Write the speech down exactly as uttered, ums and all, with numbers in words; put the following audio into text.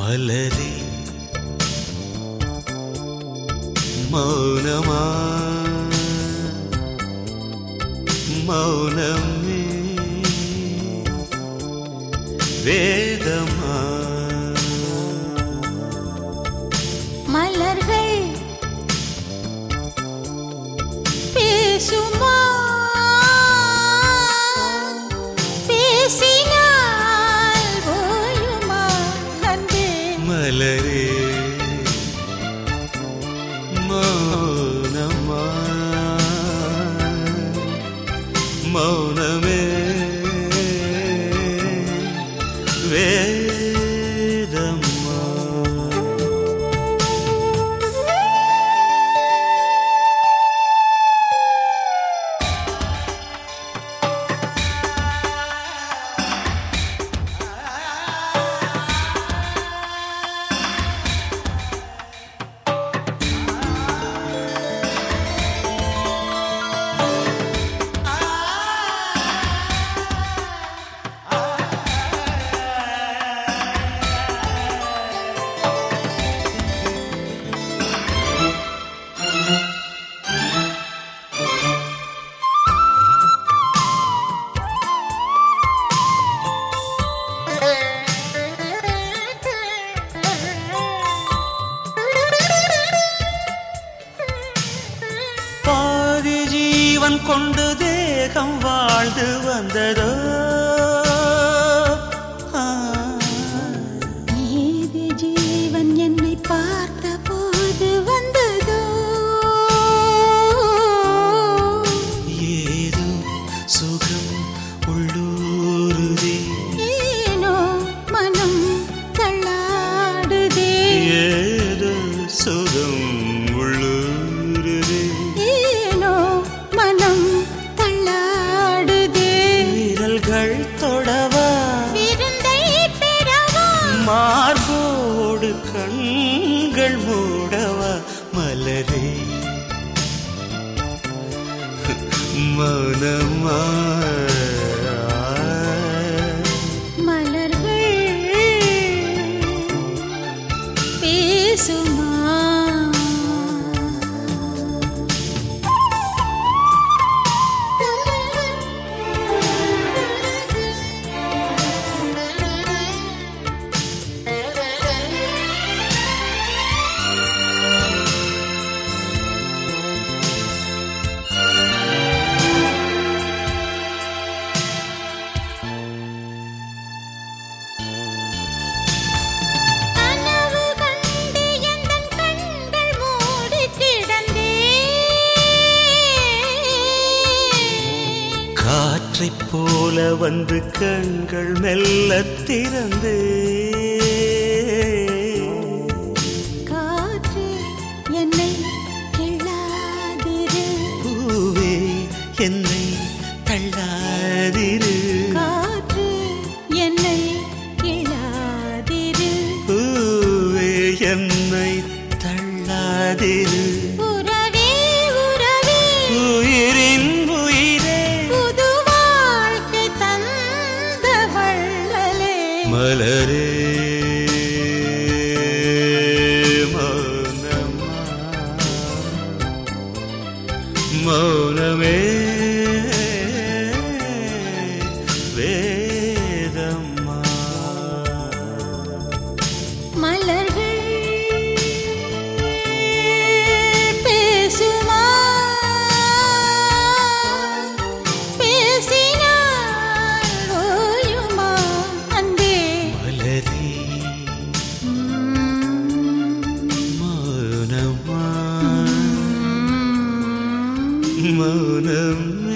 மலரே மௌனமா மௌனமே வேதமா மலர்கள் பேசுமா பேசினால் ஓயுமா அன்பே மலரே மௌனமா மௌனமே வேதமா கொண்டு தேகம் வாழ்ந்து வந்ததோ நீதி ஜீவன் என்னை பார்த்த போது வந்ததோ ஏதோ சுகம் உள்ளூருதே ஏனோ மனம் தள்ளாடுதே ஏதோ சுகம் உள்ளூருதே ஏனோ மனம் தள்ளாடுதே விரல்கள் தொடவா விருந்தை பெறவா மார்போடு கண்கள் மூடவா மலரே மௌனமா மலர்கள் பேசுமா காற்றைப் போல வந்து கண்கள் மெல்ல திறந்தே காற்று என்னை கிள்ளாதிரு பூவே என்னை தள்ளாதிரு காற்று என்னை கிள்ளாதிரு பூவே என்னை தள்ளாதிரு உறவே உறவே உயிரின் உயிரே புது வாழ்க்கை தந்த வள்ளலே மலரே மௌனமா மௌனமே வேதமா மலர்கள் பேசுமா பேசினால் ஓயுமா அன்பே மலரே மௌனமா மௌனமே